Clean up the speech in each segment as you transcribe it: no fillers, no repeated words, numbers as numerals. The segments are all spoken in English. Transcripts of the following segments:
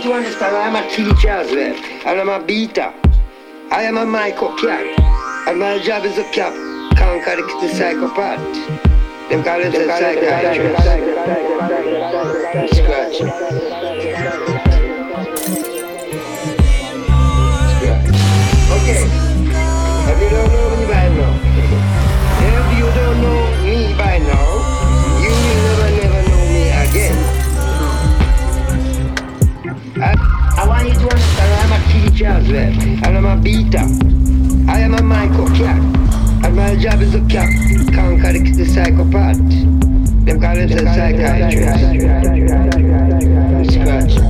to understand I am a teacher as well, and I'm a beater. I am a Michael Cat, and my job is to conquer the psychopath. Them call it a psychiatrist. Scratch. Okay, if you don't know me by now, if you don't know me by now, you will never know me again. I want you to understand I'm a teacher as well, and I'm a beater. I am a Michael Cat, and my job is to conquer the psychopath. Them call it a psychiatrist. Scratch.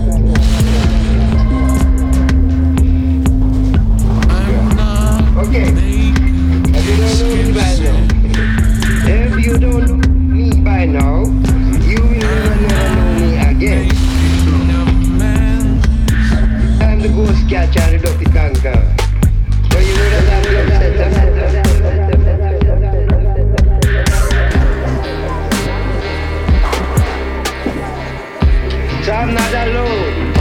Okay, if you don't know me by now, you will never know me again. I'm the ghost catcher and the dopey conqueror. So you know that I'm the upset. So I'm not alone.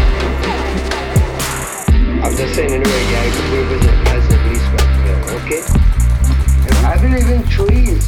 I'm just saying anyway, yeah, I could represent myself at least right there, okay? And I believe in trees.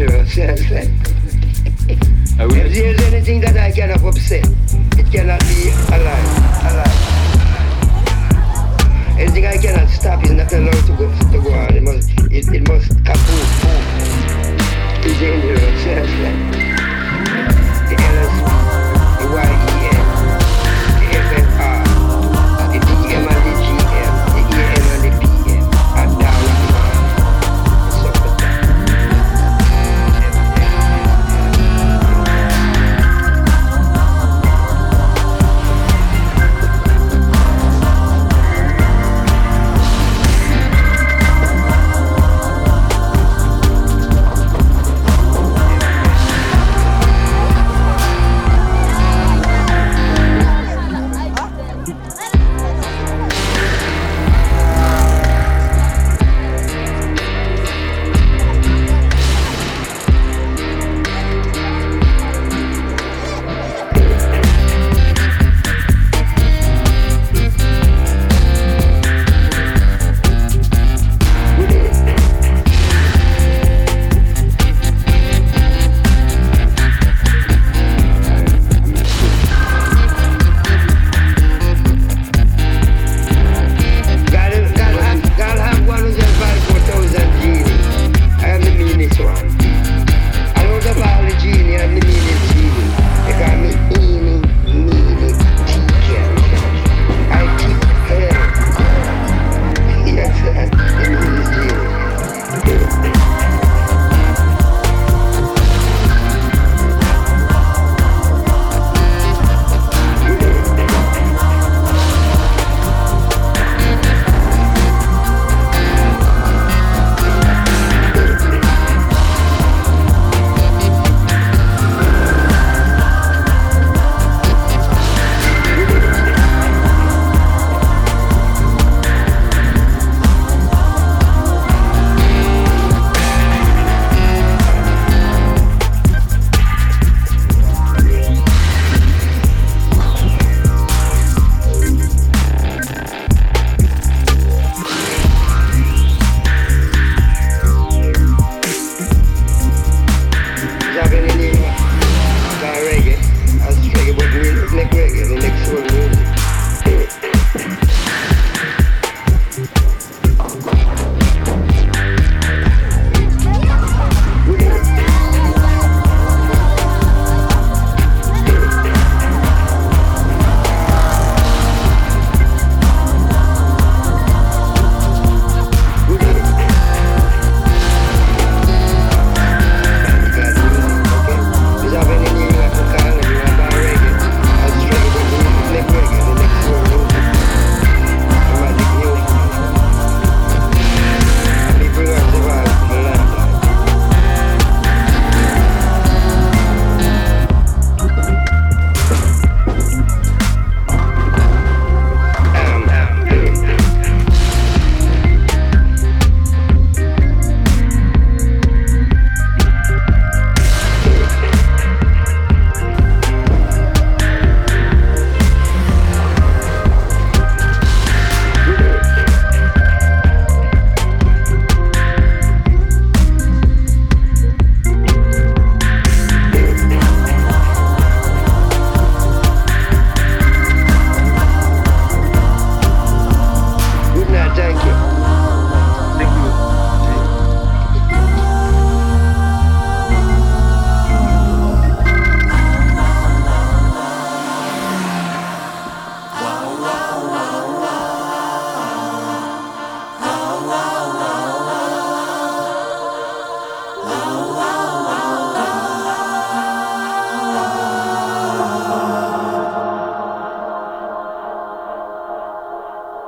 If there's anything that I cannot upset, it cannot be